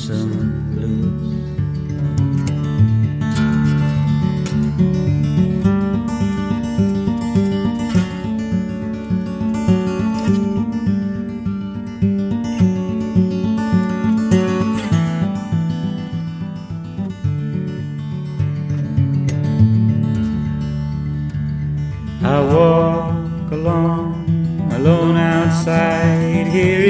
some blues. I walk along alone outside here